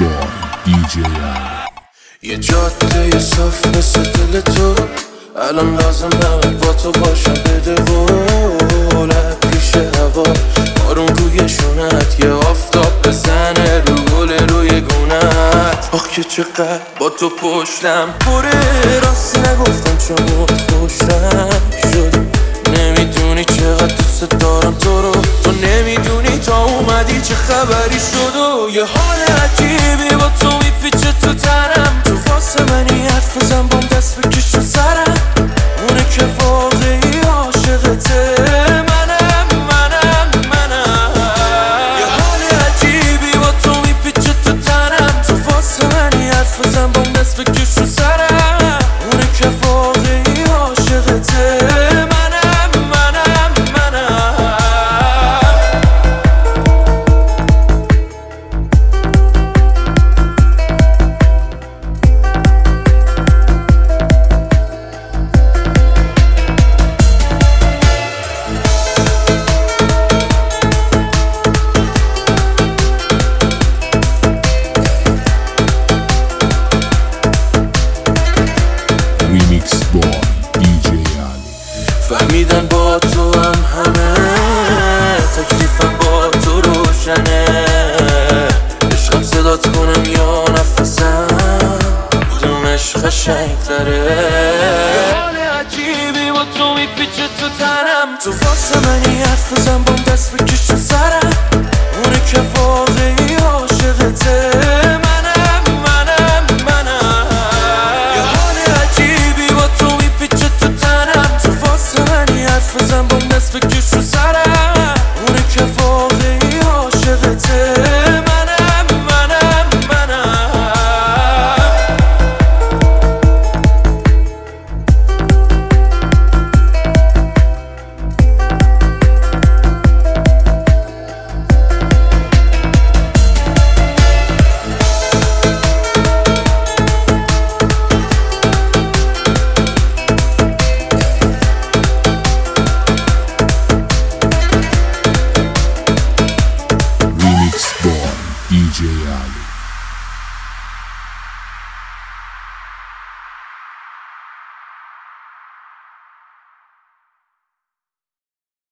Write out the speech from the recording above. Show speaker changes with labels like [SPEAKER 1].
[SPEAKER 1] بار دیجی
[SPEAKER 2] یه جاده صاف مثل دل تو الان لازم نمه با تو باشم بده و ریش هوا بارون روی شونت یه آفتاب بزنه رو گل روی گونت آخ که چقدر با تو پشتم پره راستی نگفتم چون خوشم شد نمیدونی چقدر دوست دارم تو رو تو نمیدونی تا اومدی چه خبری شد و یه حال عجیبی با تو میپیچه تو تنم تو واسه منی حرف بزن بام دست بکش تو سرم اونه که واقعی عاشقته منم یه حال عجیبی با تو میپیچه تو تنم تو واسه منی حرف بزن بام دست بکش تو سرم اونه که واقعی عاشقته
[SPEAKER 1] ریمیکس بار دیجی
[SPEAKER 2] فهمیدن با تو همه تکلیفم با تو روشنه عشقم صدات کنم یا نفسم کدومش قشنگ‌تره یه حال عجیبی با تو میپیچه تو تنم تو واسه منی حرف بزن بام دست بکش تو سرم اونه که واقعی عاشقته